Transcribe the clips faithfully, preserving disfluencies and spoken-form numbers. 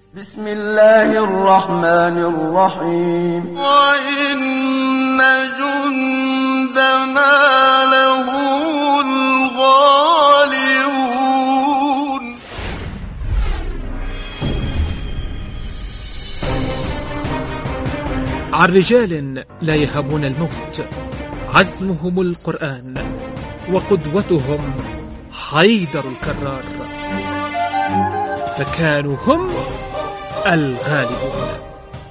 بسم الله الرحمن الرحيم. وإن جندنا لهم الغالبون. عن رجال لا يهابون الموت، عزمهم القرآن وقدوتهم حيدر الكرار، فكانوا هم الغالبون.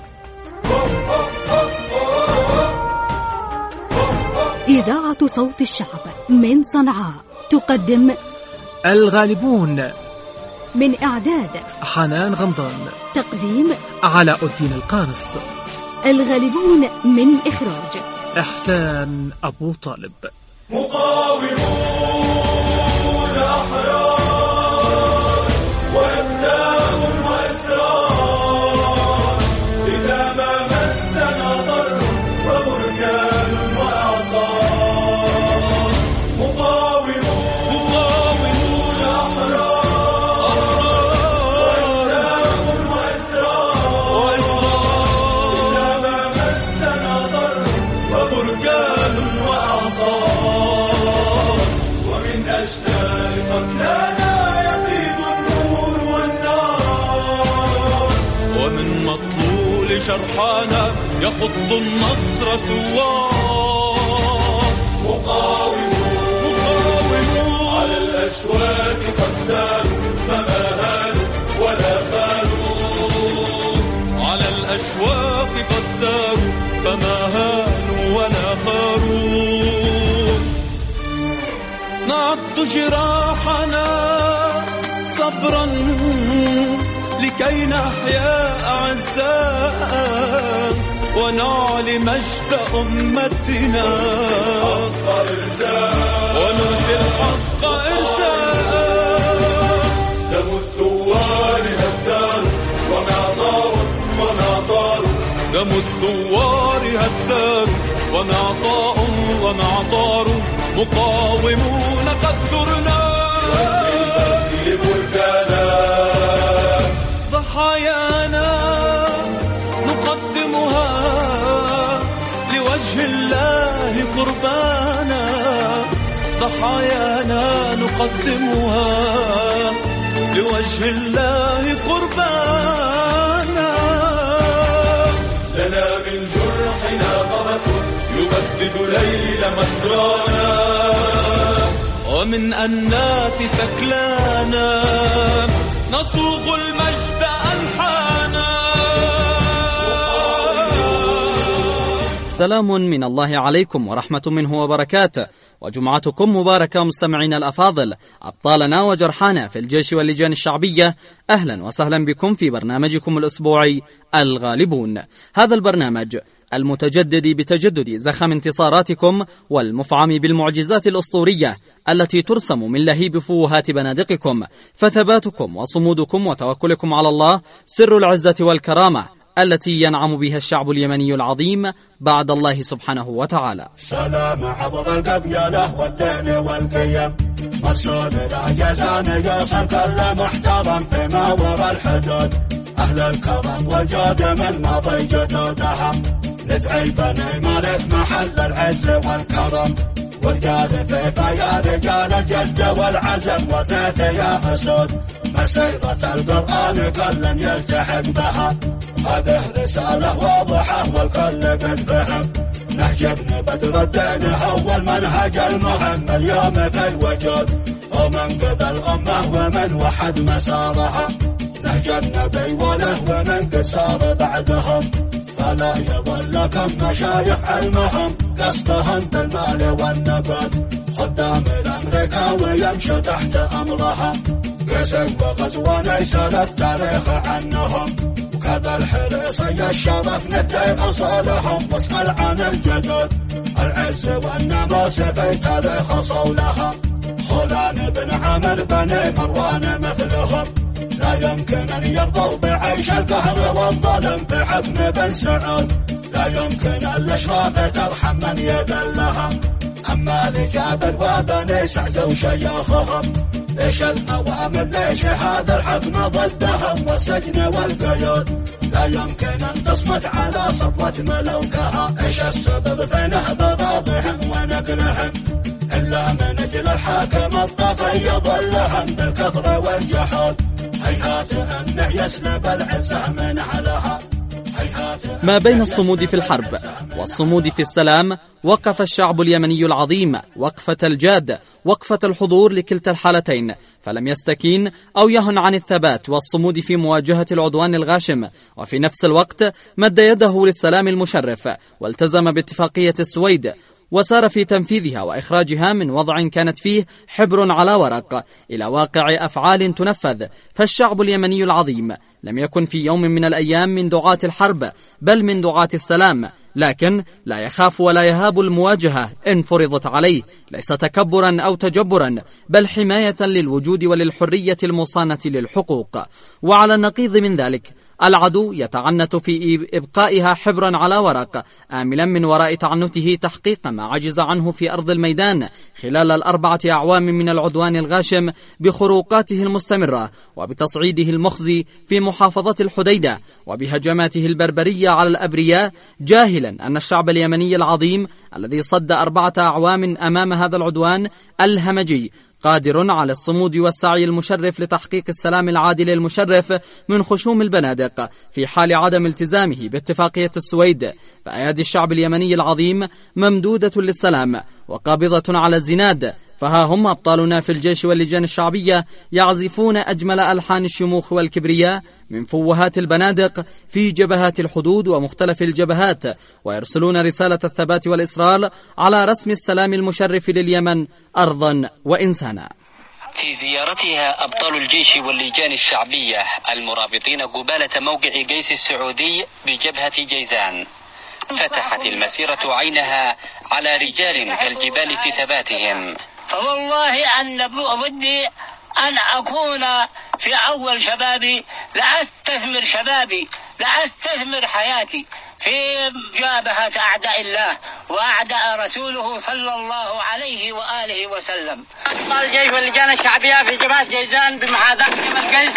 إذاعة صوت الشعب من صنعاء تقدم الغالبون، من إعداد حنان غمضان، تقديم علاء الدين القانص. الغالبون من إخراج إحسان أبو طالب. مقاومون أحرار وإقدام وإصرار، إذا ما مسنا ضر فبركان وإعصار. مقاومون أحرار وإقدام وإصرار، إذا ما مسنا ضر فبركان وإعصار. ومن أشتاء قتلانا يفيض النور والنار، ومن مطلول جرحانا يخض النصر ثوار. مقاومون على الأشواك قد زالوا فما هانوا ولا خانوا، على الأشواك قد زالوا فما هانوا ولا خاروا. نعد جراحنا صبرا لكي نحيا أعزاء، ونعلي مجد أمتنا ونرسي الحق إرساء. دم الثوار هدار ومعطار ومعطار، دم الثوار هدار ومعطاء ومعطار. مقاومون قد ثرنا ضحايانا نقدمها لوجه الله قربانا، ضحايانا نقدمها لوجه الله قربانا. لنا من جرحنا قبس يبدد ليل مسرانا، ومن أنات ثكلانا نصوغ المجد أنحانا. سلام من الله عليكم ورحمة منه وبركاته، وجمعتكم مباركة مستمعين الأفاضل، أبطالنا وجرحانا في الجيش واللجان الشعبية. أهلا وسهلا بكم في برنامجكم الأسبوعي الغالبون. هذا البرنامج المتجدد بتجدد زخم انتصاراتكم والمفعم بالمعجزات الأسطورية التي ترسم من لهيب فوهات بنادقكم، فثباتكم وصمودكم وتوكلكم على الله سر العزة والكرامة التي ينعم بها الشعب اليمني العظيم بعد الله سبحانه وتعالى. سلام عبر القبيلة والدين والقيم، مرسول لا جزان يصل كل محترم فيما وراء الحدود. أهل الكرم والجود من ماضي جدودهم، ندعي بني مالك محل العز والكرم. والجاد في يا رجال الجد والعزم، والناث يا أسود مسيرة القرآن كل يلتحق بها. هذه رسالة واضحة والكل قد فهم، نهج ابن بدر الدين هو المنهج المهم اليوم في الوجود، ومن قبل أمه ومن وحد مسارها. نهج النبي وله ومن قصار بعدهم، فلا يضلكم مشايخ علمهم قصدهم بالمال والنبات. خدام الأمريكا ويمشي تحت أمرها، قسم وغزوان يسال التاريخ عنهم. وكذا الحريصي الشرف ندعي أصالهم، واسأل عن الجدود العز والنماس في تاريخ صولها. خلان بن عمر بني مروان مثلهم، لا يمكن أن يرضوا بعيش القهر والظلم في حكم بن سعود. لا يمكن الأشراف ترحم من يذلها، أما رجال الوطن سعدوا شيوخهم ليش الأوامر ليش هذا الحكم ضدهم والسجن والقيود لا يمكن أن تصمت على سطوة ملوكها إيش السبب في نهضة ونقلهم إلا من أجل الحاكم الطاغي يضلهم بالكفر والجحود هيهات أنه يسلب العزة من أهلها. ما بين الصمود في الحرب والصمود في السلام وقف الشعب اليمني العظيم وقفة الجاد، وقفة الحضور لكلتا الحالتين، فلم يستكين أو يهن عن الثبات والصمود في مواجهة العدوان الغاشم، وفي نفس الوقت مد يده للسلام المشرف والتزم باتفاقية السويد وسار في تنفيذها وإخراجها من وضع كانت فيه حبر على ورق إلى واقع أفعال تنفذ. فالشعب اليمني العظيم لم يكن في يوم من الأيام من دعاة الحرب بل من دعاة السلام، لكن لا يخاف ولا يهاب المواجهة إن فرضت عليه، ليس تكبرا أو تجبرا بل حماية للوجود وللحرية المصانة للحقوق. وعلى النقيض من ذلك العدو يتعنت في إبقائها حبرا على ورق، آملا من وراء تعنته تحقيق ما عجز عنه في أرض الميدان خلال الأربعة أعوام من العدوان الغاشم بخروقاته المستمرة وبتصعيده المخزي في محافظة الحديدة وبهجماته البربرية على الأبرياء، جاهلا أن الشعب اليمني العظيم الذي صد أربعة أعوام أمام هذا العدوان الهمجي قادر على الصمود والسعي المشرف لتحقيق السلام العادل المشرف من خشوم البنادق في حال عدم التزامه باتفاقية السويد. فأيادي الشعب اليمني العظيم ممدودة للسلام وقابضة على الزناد، فها هم أبطالنا في الجيش واللجان الشعبية يعزفون أجمل ألحان الشموخ والكبرياء من فوهات البنادق في جبهات الحدود ومختلف الجبهات، ويرسلون رسالة الثبات والإصرار على رسم السلام المشرف لليمن أرضا وإنسانا. في زيارتها أبطال الجيش واللجان الشعبية المرابطين قبالة موقع قيس السعودي بجبهة جيزان، فتحت المسيرة عينها على رجال كالجبال في ثباتهم. فوالله أن ودي أن أكون في أول شبابي لأستثمر شبابي لأستثمر حياتي في مجابهة أعداء الله وأعداء رسوله صلى الله عليه وآله وسلم. أبطال الجيش واللجان الشعبية في جبهة جيزان بمحاذاة جبل قيس،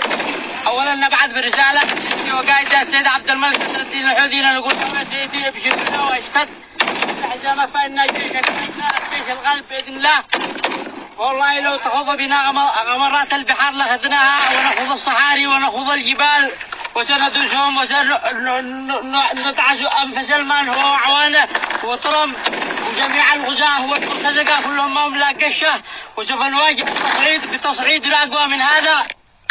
أولا نبعث برسالة وقائد السيد عبد الملك نصر الدين الحوثي نقول يا سيدي ابشرنا واشتد الحزام فإن جيشك جيش الغالب بإذن الله. والله لو تخوض بنا غمرات البحار لأخذناها ونخوض الصحاري ونخوض الجبال وسندرسهم وسندعس أنفس المان هو وعوانه وطرم وجميع الغزاة والمرتزقة كلهم ما هم لا قشة، وسوف نواجه التصعيد بتصعيد لا أقوى من هذا.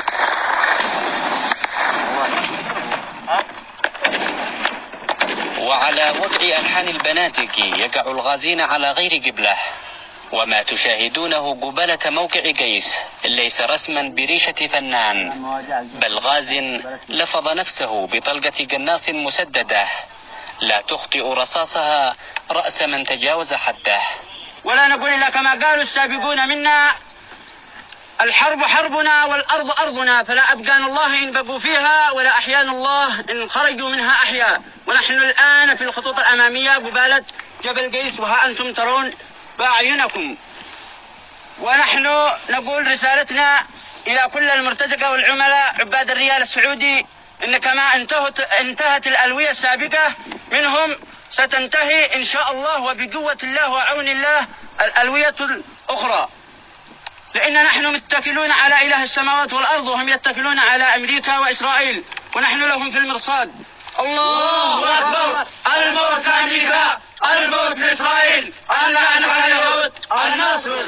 وعلى وضع ألحان البنادق يقع الغازين على غير قبله، وما تشاهدونه قبالة موقع قيس ليس رسما بريشة فنان بل غاز لفظ نفسه بطلقة قناص مسددة لا تخطئ رصاصها رأس من تجاوز حده. ولا نقول إلا كما قالوا السابقون منا: الحرب حربنا والأرض أرضنا، فلا أبقان الله إن بقوا فيها ولا أحيان الله إن خرجوا منها أحياء. ونحن الآن في الخطوط الأمامية قبالة جبل قيس وها أنتم ترون بأعينكم. ونحن نقول رسالتنا إلى كل المرتزقة والعملاء عباد الريال السعودي إن كما انتهت, انتهت الألوية السابقة منهم ستنتهي إن شاء الله وبقوة الله وعون الله الألوية الأخرى، لأن نحن متكلون على إله السماوات والأرض وهم يتكلون على أمريكا وإسرائيل ونحن لهم في المرصاد. الله أكبر! الموت لأمريكا، الموت لإسرائيل، اللعنة على اليهود، النصر.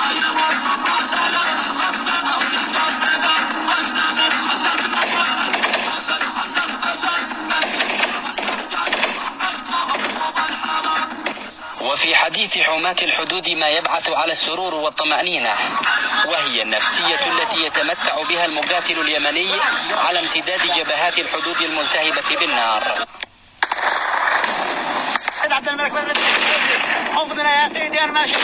وفي حديث حماة الحدود ما يبعث على السرور والطمأنينة، وهي النفسية التي يتمتع بها المقاتل اليمني على امتداد جبهات الحدود الملتهبة بالنار. عبد الملك حفظنا يا سيدي يا الماشي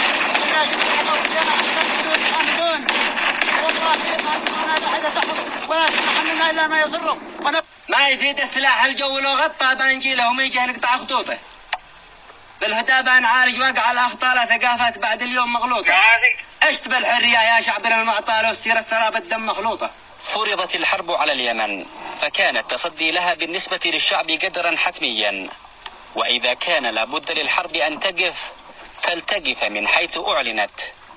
ولا تحملنا إلا ما يضره. ما يزيد السلاح الجو لو غطى بنجي لهم يجي نقطع خطوطه. بالهدابة نعالج وقع الأخطار ثقافات بعد اليوم مغلوطة. عشت بالحرية يا شعبنا المعطال والسيرة ثرى بالدم مخلوطة. فرضت الحرب على اليمن فكان التصدي لها بالنسبة للشعب قدرا حتميا، وإذا كان لابد للحرب أن تقف فلتقف من حيث أعلنت،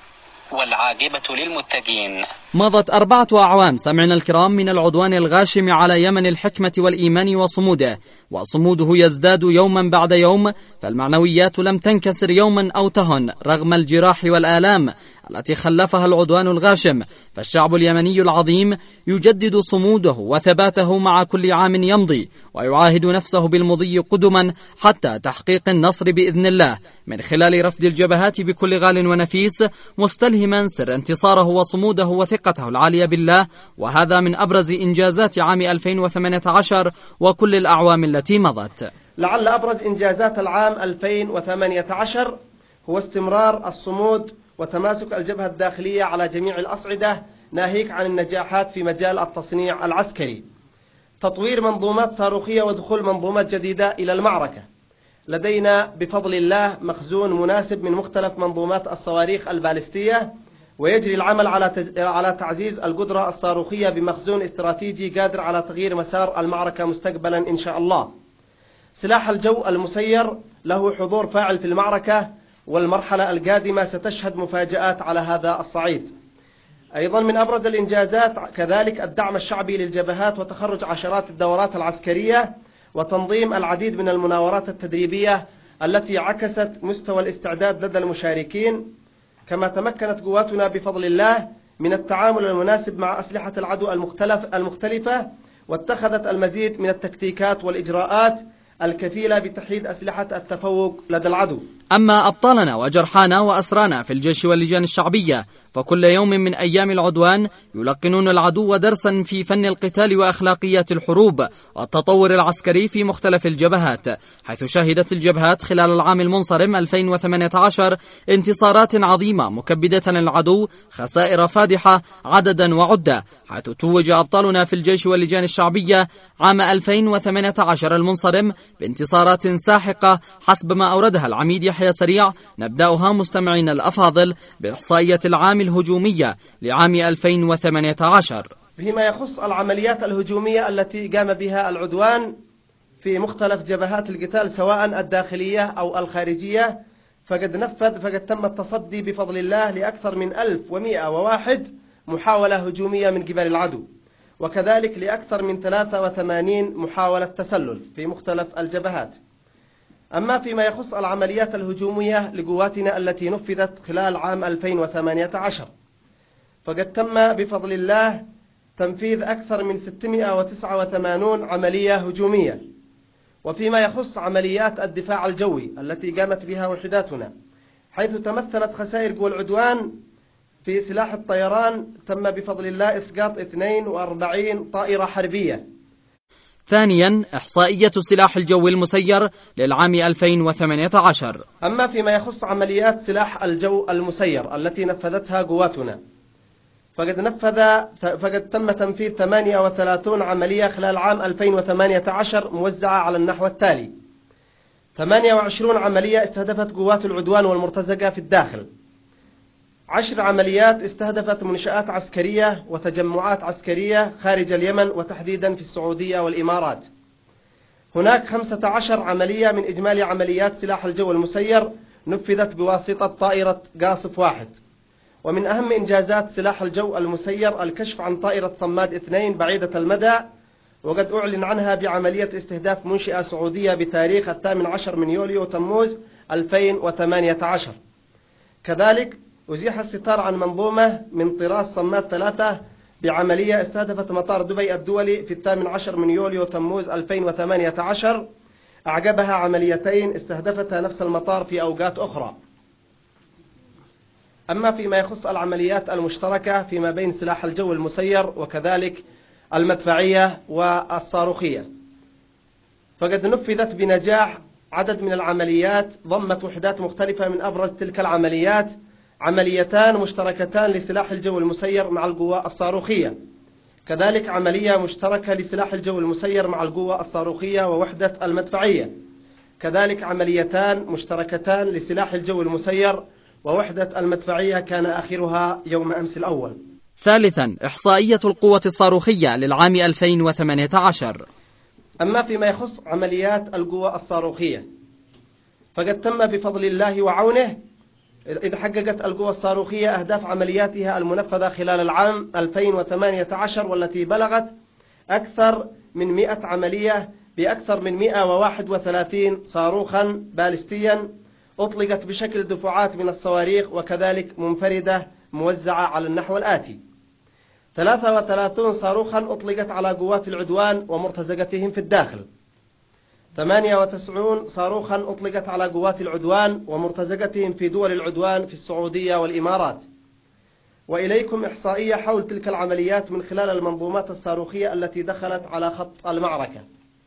والعاقبة للمتقين. مضت أربعة أعوام سمعنا الكرام من العدوان الغاشم على يمن الحكمة والإيمان وصموده، وصموده يزداد يوما بعد يوم، فالمعنويات لم تنكسر يوما أو تهن رغم الجراح والآلام التي خلفها العدوان الغاشم. فالشعب اليمني العظيم يجدد صموده وثباته مع كل عام يمضي، ويعاهد نفسه بالمضي قدما حتى تحقيق النصر بإذن الله، من خلال رفض الجبهات بكل غال ونفيس، مستلهما سر انتصاره وصموده وثقته العالية بالله. وهذا من أبرز إنجازات عام ألفين وثمانية عشر وكل الأعوام التي مضت. لعل أبرز إنجازات العام ألفين وثمانية عشر هو استمرار الصمود وتماسك الجبهة الداخلية على جميع الأصعدة، ناهيك عن النجاحات في مجال التصنيع العسكري، تطوير منظومات صاروخية ودخول منظومات جديدة إلى المعركة. لدينا بفضل الله مخزون مناسب من مختلف منظومات الصواريخ البالستية، ويجري العمل على على تعزيز القدرة الصاروخية بمخزون استراتيجي قادر على تغيير مسار المعركة مستقبلا إن شاء الله. سلاح الجو المسير له حضور فاعل في المعركة، والمرحلة القادمة ستشهد مفاجآت على هذا الصعيد. أيضا من أبرز الإنجازات كذلك الدعم الشعبي للجبهات وتخرج عشرات الدورات العسكرية وتنظيم العديد من المناورات التدريبية التي عكست مستوى الاستعداد لدى المشاركين. كما تمكنت قواتنا بفضل الله من التعامل المناسب مع أسلحة العدو المختلف المختلفة، واتخذت المزيد من التكتيكات والإجراءات الكفيلة بتحييد أسلحة التفوق لدى العدو. أما أبطالنا وجرحانا وأسرانا في الجيش واللجان الشعبية فكل يوم من أيام العدوان يلقنون العدو درسا في فن القتال وأخلاقيات الحروب والتطور العسكري في مختلف الجبهات، حيث شهدت الجبهات خلال العام المنصرم ألفين وثمانية عشر انتصارات عظيمة مكبدة للعدو، خسائر فادحة عددا وعدة، حيث توج أبطالنا في الجيش واللجان الشعبية عام ألفين وثمانية عشر المنصرم بانتصارات ساحقة حسب ما أوردها العميد يحيى سريع. نبدأها مستمعين الأفاضل بإحصائية العام الهجومية لعام ألفين وثمانية عشر. فيما يخص العمليات الهجومية التي قام بها العدوان في مختلف جبهات القتال سواء الداخلية أو الخارجية، فقد نفذ فقد تم التصدي بفضل الله لأكثر من ألف ومئة وواحد محاولة هجومية من قبل العدو، وكذلك لأكثر من ثلاثة وثمانين محاولة تسلل في مختلف الجبهات. أما فيما يخص العمليات الهجومية لقواتنا التي نفذت خلال عام ألفين وثمانية عشر، فقد تم بفضل الله تنفيذ أكثر من ستمئة وتسعة وثمانين عملية هجومية. وفيما يخص عمليات الدفاع الجوي التي قامت بها وحداتنا، حيث تمثلت خسائر قوى العدوان في سلاح الطيران تم بفضل الله إسقاط اثنين وأربعين طائرة حربية. ثانيا إحصائية سلاح الجو المسير للعام ألفين وثمانية عشر. أما فيما يخص عمليات سلاح الجو المسير التي نفذتها قواتنا، فقد نفذ فقد تم تنفيذ ثمانية وثلاثين عملية خلال عام ألفين وثمانية عشر موزعة على النحو التالي: ثمانية وعشرين عملية استهدفت قوات العدوان والمرتزقة في الداخل، عشر عمليات استهدفت منشآت عسكرية وتجمعات عسكرية خارج اليمن وتحديدا في السعودية والإمارات. هناك خمسة عشر عملية من إجمالي عمليات سلاح الجو المسير نفذت بواسطة طائرة قاصف واحد. ومن أهم إنجازات سلاح الجو المسير الكشف عن طائرة صماد اثنين بعيدة المدى، وقد أعلن عنها بعملية استهداف منشئة سعودية بتاريخ الثامن عشر من يوليو تموز ألفين وثمانية عشر. كذلك أزيح الستار عن منظومة من طراز صماد ثلاثة بعملية استهدفت مطار دبي الدولي في الثامن عشر من يوليو تموز ألفين وثمانية عشر، أعقبها عمليتين استهدفتها نفس المطار في أوقات أخرى. أما فيما يخص العمليات المشتركة فيما بين سلاح الجو المسير وكذلك المدفعية والصاروخية، فقد نفذت بنجاح عدد من العمليات ضمت وحدات مختلفة. من أبرز تلك العمليات عمليتان مشتركتان لسلاح الجو المسير مع القوى الصاروخية، كذلك عملية مشتركة لسلاح الجو المسير مع القوى الصاروخية ووحدة المدفعية، كذلك عمليتان مشتركتان لسلاح الجو المسير ووحدة المدفعية كان آخرها يوم أمس الأول. ثالثا إحصائية القوة الصاروخية للعام ألفين وثمانية عشر. أما فيما يخص عمليات القوة الصاروخية فقد تم بفضل الله وعونه إذ حققت القوة الصاروخية أهداف عملياتها المنفذة خلال العام ألفين وثمانية عشر، والتي بلغت أكثر من مئة عملية بأكثر من مئة وواحد وثلاثين صاروخا باليستيا أطلقت بشكل دفعات من الصواريخ، وكذلك منفردة موزعة على النحو الآتي: ثلاثة وثلاثين صاروخا أطلقت على قوات العدوان ومرتزقتهم في الداخل، ثمانية وتسعين صاروخا أطلقت على قوات العدوان ومرتزقتهم في دول العدوان في السعودية والإمارات. وإليكم إحصائية حول تلك العمليات من خلال المنظومات الصاروخية التي دخلت على خط المعركة.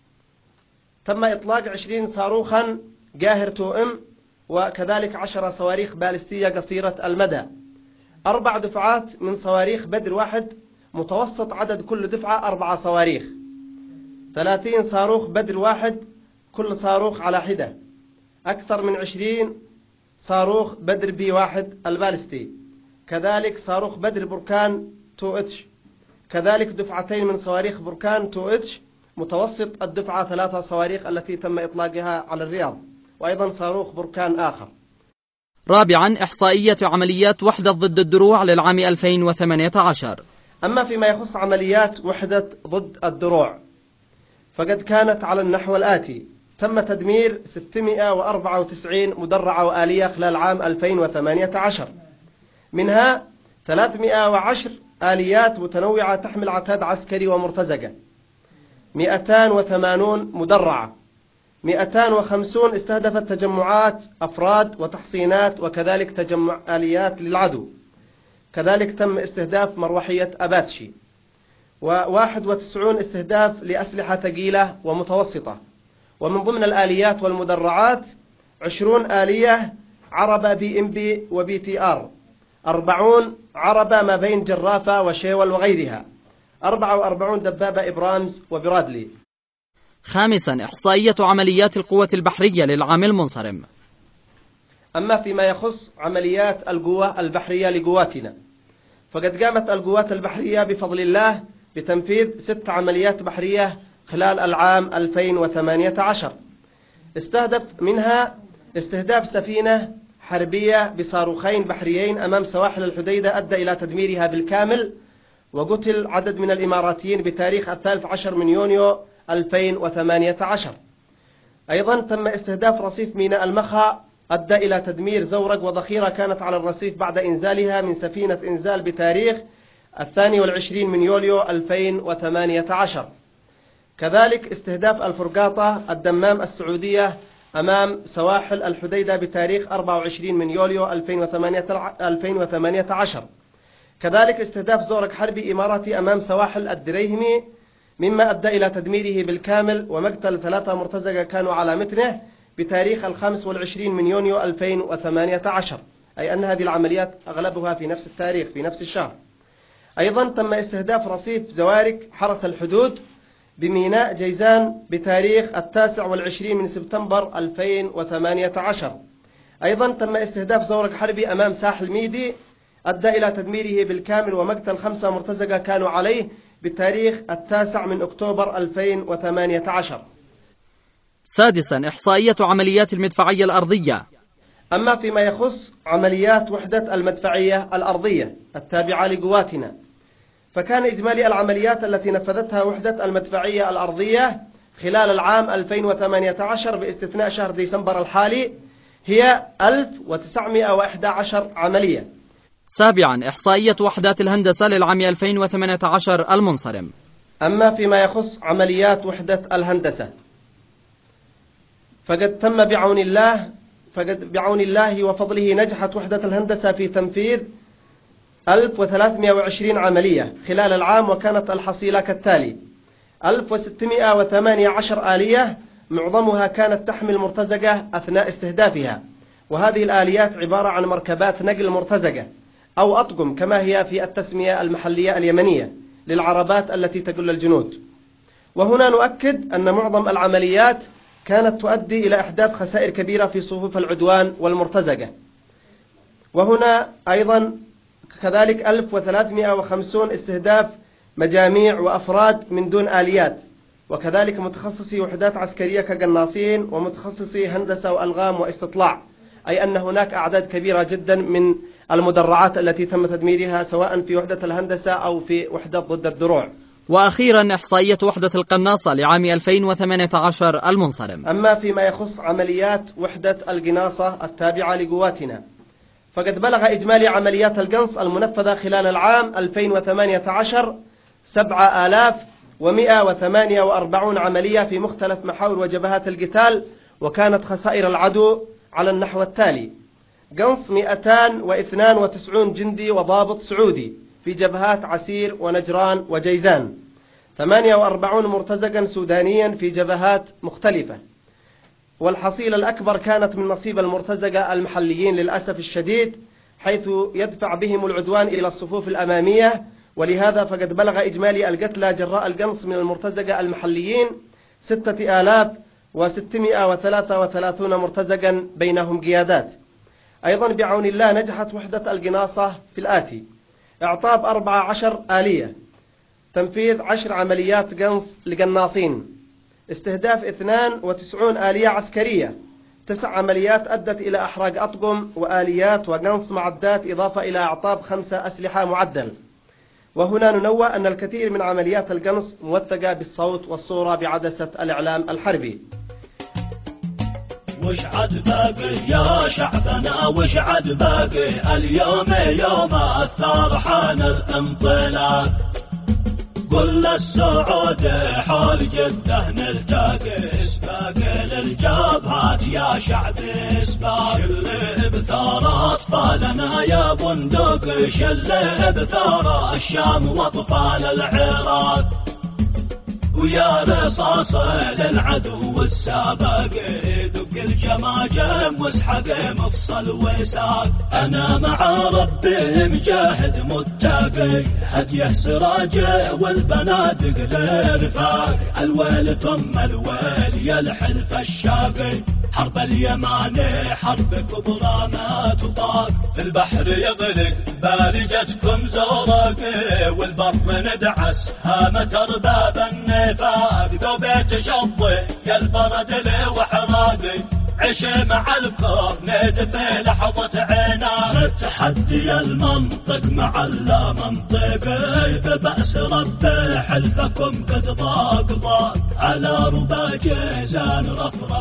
تم إطلاق عشرين صاروخا قاهر تو إم، وكذلك عشر صواريخ باليستية قصيرة المدى، أربع دفعات من صواريخ بدر واحد، متوسط عدد كل دفعة أربع صواريخ، ثلاثين صاروخ بدر واحد كل صاروخ على حدة، أكثر من عشرين صاروخ بدر بي واحد البالستي، كذلك صاروخ بدر بركان تو اتش، كذلك دفعتين من صواريخ بركان تو اتش، متوسط الدفعة ثلاثة صواريخ التي تم إطلاقها على الرياض، وأيضا صاروخ بركان آخر. رابعا إحصائية عمليات وحدة ضد الدروع للعام ألفين وثمانية عشر. أما فيما يخص عمليات وحدة ضد الدروع فقد كانت على النحو الآتي: تم تدمير ستمئة وأربعة وتسعين مدرعة وآلية خلال عام ألفين وثمانية عشر، منها ثلاثمئة وعشر آليات متنوعة تحمل عتاد عسكري ومرتزقة، مئتان وثمانون مدرعة، مئتان وخمسون استهدفت تجمعات أفراد وتحصينات وكذلك تجمع آليات للعدو، كذلك تم استهداف مروحية أباتشي، وواحد وتسعون استهداف لأسلحة ثقيلة ومتوسطة. ومن ضمن الآليات والمدرعات عشرون آلية عربة بي ام بي وبي تي ار، أربعون عربة ما بين جرافة وشيول وغيرها، أربعة وأربعين دبابة إبرامز وبرادلي. خامسا إحصائية عمليات القوة البحرية للعام المنصرم. أما فيما يخص عمليات القوة البحرية لقواتنا فقد قامت القوات البحرية بفضل الله بتنفيذ ست عمليات بحرية خلال العام ألفين وثمانية عشر، استهدف منها استهداف سفينة حربية بصاروخين بحريين أمام سواحل الحديدة أدى إلى تدميرها بالكامل، وقتل عدد من الإماراتيين بتاريخ الثالث عشر من يونيو ألفين وثمانية عشر. أيضا تم استهداف رصيف ميناء المخا أدى إلى تدمير زورق وذخيرة كانت على الرصيف بعد إنزالها من سفينة إنزال بتاريخ الثاني والعشرين من يوليو ألفين وثمانية عشر. كذلك استهداف الفرقاطة الدمام السعودية أمام سواحل الحديدة بتاريخ أربعة وعشرين من يوليو ألفين وثمانية عشر. كذلك استهداف زورق حربي إماراتي أمام سواحل الدريهمي مما أدى إلى تدميره بالكامل ومقتل ثلاثة مرتزقة كانوا على متنه بتاريخ الخامس والعشرين من يونيو ألفين وثمانية عشر، أي أن هذه العمليات أغلبها في نفس التاريخ في نفس الشهر. أيضا تم استهداف رصيف زوارك حرس الحدود بميناء جيزان بتاريخ التاسع والعشرين من سبتمبر ألفين وثمانية عشر. أيضا تم استهداف زورق حربي أمام ساحل ميدي أدى إلى تدميره بالكامل ومقتل خمسة مرتزقة كانوا عليه بتاريخ التاسع من أكتوبر ألفين وثمانية عشر. سادسا إحصائية عمليات المدفعية الأرضية. أما فيما يخص عمليات وحدة المدفعية الأرضية التابعة لقواتنا فكان إجمالي العمليات التي نفذتها وحدة المدفعية الأرضية خلال العام ألفين وثمانية عشر باستثناء شهر ديسمبر الحالي هي ألف وتسعمئة وإحدى عشر عملية. سابعا إحصائية وحدات الهندسة للعام ألفين وثمانية عشر المنصرم. أما فيما يخص عمليات وحدة الهندسة فقد تم بعون الله فقد بعون الله وفضله نجحت وحدة الهندسة في تنفيذ ألف وثلاثمئة وعشرين عملية خلال العام، وكانت الحصيلة كالتالي: ألف وستمئة وثمانية عشر آلية معظمها كانت تحمل مرتزقة أثناء استهدافها، وهذه الآليات عبارة عن مركبات نقل مرتزقة أو أطقم كما هي في التسمية المحلية اليمنية للعربات التي تقل الجنود. وهنا نؤكد أن معظم العمليات كانت تؤدي إلى إحداث خسائر كبيرة في صفوف العدوان والمرتزقة. وهنا أيضا كذلك ألف وثلاثمائة وخمسين استهداف مجاميع وأفراد من دون آليات، وكذلك متخصصي وحدات عسكرية كقناصين ومتخصصي هندسة وألغام واستطلاع، أي أن هناك أعداد كبيرة جدا من المدرعات التي تم تدميرها سواء في وحدة الهندسة أو في وحدة ضد الدروع. وأخيرا إحصائية وحدة القناصة لعام ألفين وثمانية عشر المنصرم. أما فيما يخص عمليات وحدة القناصة التابعة لقواتنا، فقد بلغ إجمالي عمليات القنص المنفذة خلال العام ألفين وثمانية عشر سبعة آلاف ومئة وثمانية وأربعين عملية في مختلف محاور وجبهات القتال، وكانت خسائر العدو على النحو التالي: قنص مئتين واثنين وتسعين جندي وضابط سعودي في جبهات عسير ونجران وجيزان، ثمانية وأربعين مرتزقا سودانيا في جبهات مختلفة. والحصيلة الأكبر كانت من نصيب المرتزقة المحليين للأسف الشديد، حيث يدفع بهم العدوان إلى الصفوف الأمامية، ولهذا فقد بلغ إجمالي القتلى جراء القنص من المرتزقة المحليين ستة آلاف وستمائة وثلاثة وثلاثين مرتزقا بينهم قيادات. أيضا بعون الله نجحت وحدة القناصة في الآتي: إعطاب أربعة عشر آلية، تنفيذ عشر عمليات قنص لقناصين، استهداف اثنين وتسعين آلية عسكرية، تسع عمليات أدت إلى أحراق أطقم وآليات وقنص معدات، إضافة إلى إعطاب خمسة أسلحة معدل. وهنا ننوه أن الكثير من عمليات القنص موثقة بالصوت والصورة بعدسة الإعلام الحربي. وش عد باقي يا شعبنا، وش عد باقي؟ اليوم يوم الثار حان الانطلاق، قل للسعود حول جده نلتقي، اسباق للجبهات يا شعب اسباق، شل بثار اطفالنا يا بندق، شل بثار الشام واطفال العراق، ويا رصاص للعدو السابق، دق الجماجم واسحق مفصل وساق، انا مع ربي مجاهد متقي، هديه سراج والبنادق للرفاق، الويل ثم الويل يا الحلف الشاقي، حرب اليماني حرب كبرى ما تطاق، في البحر يغرق بارجتكم زورق، والبر ندعس هامة ارباب النفاق، ذو بيت شطي يا البرد لي وحراقي، عيش مع الكون ندفي لحظة عناق، التحدي المنطق مع اللا منطقي، ببأس ربي حلفكم قد ضاق ضاق، على ربا جيزان رفرف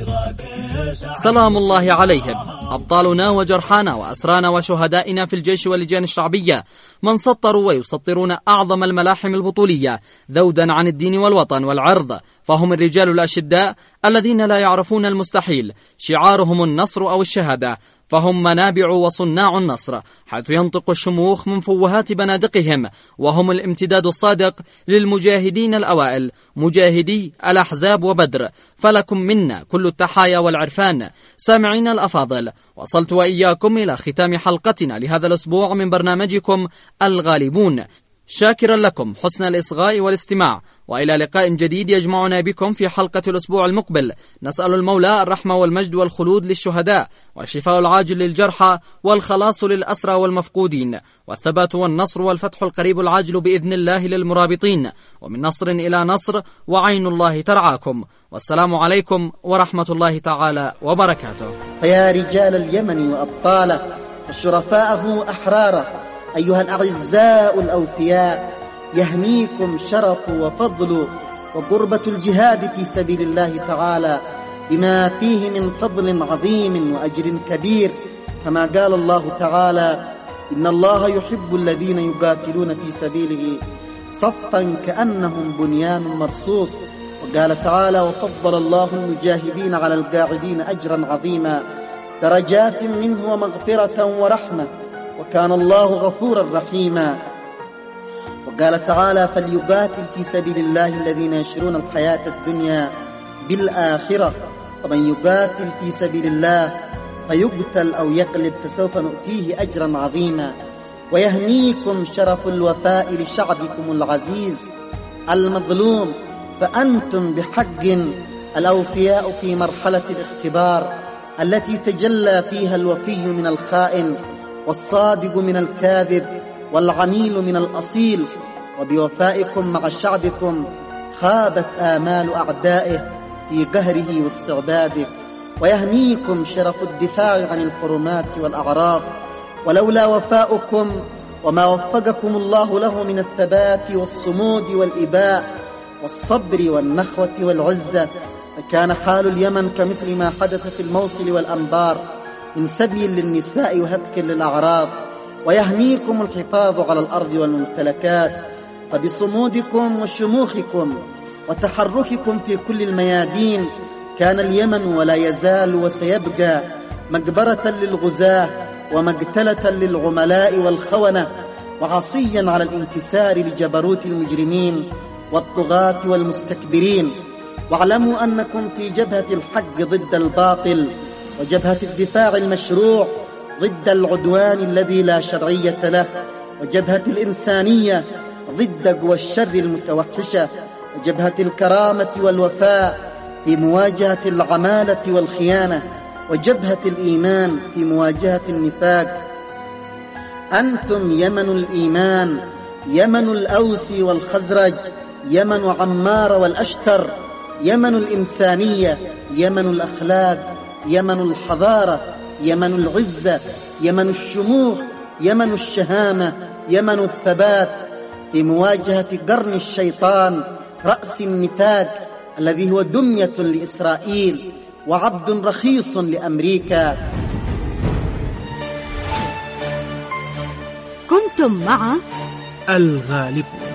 بيراقي، سلام الله عليهم أبطالنا وجرحانا وأسرانا وشهدائنا في الجيش واللجان الشعبية، من سطروا ويسطرون أعظم الملاحم البطولية ذودا عن الدين والوطن والعرض، فهم الرجال الأشداء الذين لا يعرفون المستحيل، شعارهم النصر أو الشهادة، فهم منابع وصناع النصر، حيث ينطق الشموخ من فوهات بنادقهم، وهم الامتداد الصادق للمجاهدين الأوائل، مجاهدي الأحزاب وبدر، فلكم منا كل التحايا والعرفان. سامعين الأفاضل، وصلت وإياكم إلى ختام حلقتنا لهذا الأسبوع من برنامجكم الغالبون، شاكرا لكم حسن الإصغاء والاستماع، وإلى لقاء جديد يجمعنا بكم في حلقة الأسبوع المقبل. نسأل المولى الرحمة والمجد والخلود للشهداء، والشفاء العاجل للجرحى، والخلاص للأسرى والمفقودين، والثبات والنصر والفتح القريب العاجل بإذن الله للمرابطين، ومن نصر إلى نصر، وعين الله ترعاكم. والسلام عليكم ورحمة الله تعالى وبركاته. فيا رجال اليمن وأبطاله وشرفاءه أحراره، أيها الأعزاء الأوفياء، يهنيكم شرف وفضل وقربة الجهاد في سبيل الله تعالى، بما فيه من فضل عظيم وأجر كبير، كما قال الله تعالى: إن الله يحب الذين يقاتلون في سبيله صفا كأنهم بنيان مرصوص. وقال تعالى: وفضل الله المجاهدين على القاعدين أجرا عظيما، درجات منه ومغفرة ورحمة، وكان الله غفورا رحيما. وقال تعالى: فليقاتل في سبيل الله الذين يشرون الحياة الدنيا بالآخرة، ومن يقاتل في سبيل الله فيقتل أو يغلب فسوف نؤتيه أجرا عظيما. ويهنيكم شرف الوفاء لشعبكم العزيز المظلوم، فأنتم بحق الأوفياء في مرحلة الاختبار التي تجلى فيها الوفي من الخائن والصادق من الكاذب والعميل من الأصيل. وبوفائكم مع شعبكم خابت آمال أعدائه في قهره واستعباده، ويهنيكم شرف الدفاع عن الحرمات والأعراض. ولولا وفاؤكم وما وفقكم الله له من الثبات والصمود والإباء والصبر والنخوة والعزة فكان حال اليمن كمثل ما حدث في الموصل والأنبار من سبي للنساء وهتك للأعراض. ويهنيكم الحفاظ على الأرض والممتلكات، فبصمودكم وشموخكم وتحرككم في كل الميادين كان اليمن ولا يزال وسيبقى مقبرة للغزاة ومقتلة للعملاء والخونة، وعصيا على الانكسار لجبروت المجرمين والطغاة والمستكبرين. واعلموا أنكم في جبهة الحق ضد الباطل، وجبهة الدفاع المشروع ضد العدوان الذي لا شرعية له، وجبهة الإنسانية ضد قوى الشر المتوحشة، وجبهة الكرامة والوفاء في مواجهة العمالة والخيانة، وجبهة الإيمان في مواجهة النفاق. أنتم يمن الإيمان، يمن الأوس والخزرج، يمن عمار والأشتر، يمن الإنسانية، يمن الأخلاق، يمن الحضارة، يمن العزة، يمن الشموخ، يمن الشهامة، يمن الثبات في مواجهة قرن الشيطان رأس النفاق الذي هو دمية لإسرائيل وعبد رخيص لأمريكا. كنتم مع الغالبون.